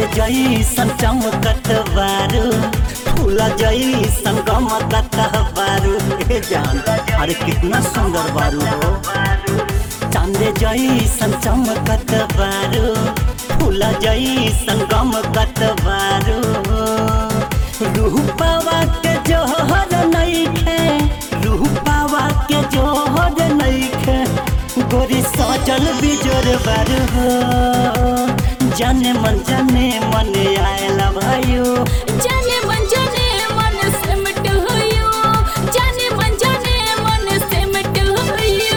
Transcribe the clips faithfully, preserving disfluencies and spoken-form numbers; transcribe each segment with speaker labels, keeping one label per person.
Speaker 1: जैसन चमकत बारू फूल जैसन गमकत बारू हे जान अरे कितना सुंदर बारू हो चांद जैसन चमकत बारू फूल जैसन गमकत बारू रूपवा के जोहर नइखे रूपवा के जोहर नइखे गोरी सजल बिजोर बारू हो जाने मन जाने मन आयला भयो
Speaker 2: जाने मन जाने मन सिमट होयो जाने मन जाने मन सिमट होयो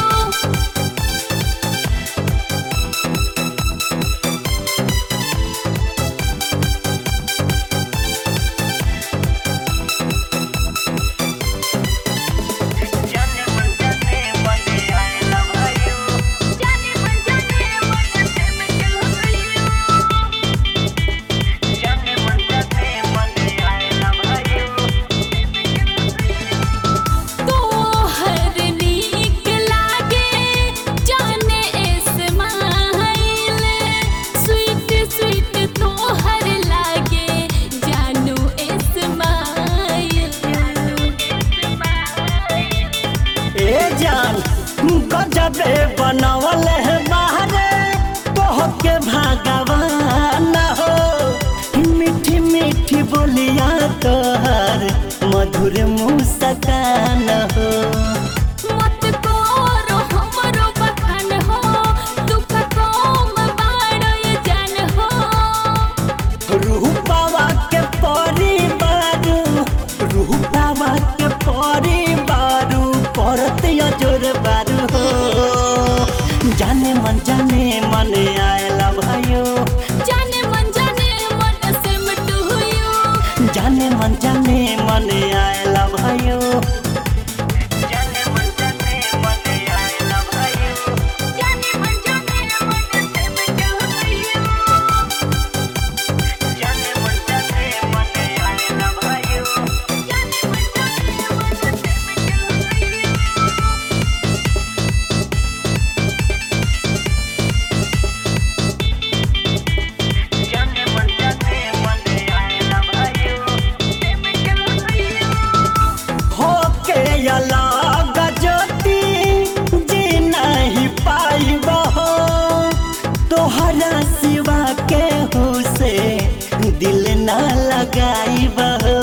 Speaker 1: जाने मन जाने मन आयला भयो
Speaker 2: जाने मन जाने मन सिमट होयो
Speaker 1: जाने मन जाने मन आयला भयो
Speaker 2: तो हर नीक लागे जाने इस्माइल स्वीट स्वीट तो हर लागे जानू इस्माइल
Speaker 1: ए जान गजबे बनावल है बाहरे तोहके भगवान हो मीठी मीठी बोलिया तोहर मधुर मुस्कान हो
Speaker 2: मत करो हमरो बखान हो दुख कम बाड़ो ये जान हो
Speaker 1: रूपावा के परिवारू रूपावा के परिवारू परत जोर बारू हो जाने मन जाने मन आयला भयो
Speaker 2: जाने मन जाने मन सिमट होयो
Speaker 1: जाने मन जाने मन आयला भयो जाने मन जाने मन आयला भयो
Speaker 2: जाने मन जाने मन सिमट होयो
Speaker 1: जाने मन जाने मन आयला भयो
Speaker 2: जाने मन जाने मन सिमट होयो
Speaker 1: जाने मन जाने मन आयला भयो
Speaker 2: सिमट होयो
Speaker 1: होके अलग ज्योति जी नहीं पाइब हो तोहरा सिवा के हो से दिल ना लगाइब हो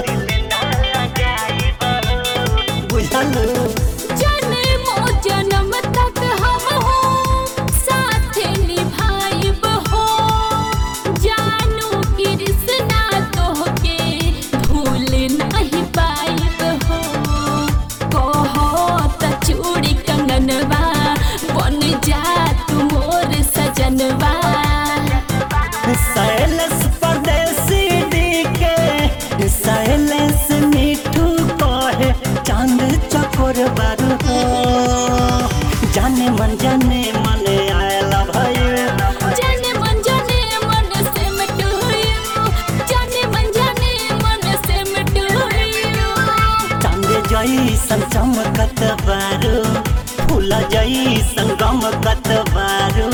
Speaker 1: बुझल
Speaker 2: जन्मों जन्म तक हम हो साथ निभाइब हो जानू कृष्णा तोहके भूल नहीं पाइब हो कहो त चूड़ी कंगनवा बन जा तू मोर सजनवा
Speaker 1: सैलस परदेसी डी के सैलस मिठू कहे चांद चकोर बारू हो जाने मन जाने मन आयला भयो
Speaker 2: जाने मन जाने मन सिमट होयो जाने मन जाने मन सिमट होयो
Speaker 1: चांद जैसन चमकत बारू फूल जैसन गमकत बारू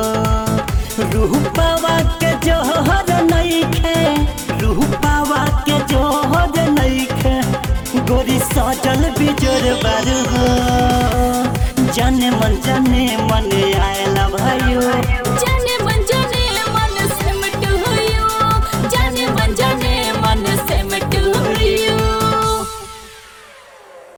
Speaker 1: रूपवा के जोहर नइखे रूपवा के जोहर नइखे गोरी सजल बिजोर बारू हो जाने मन जाने मन आयला भयो
Speaker 2: जाने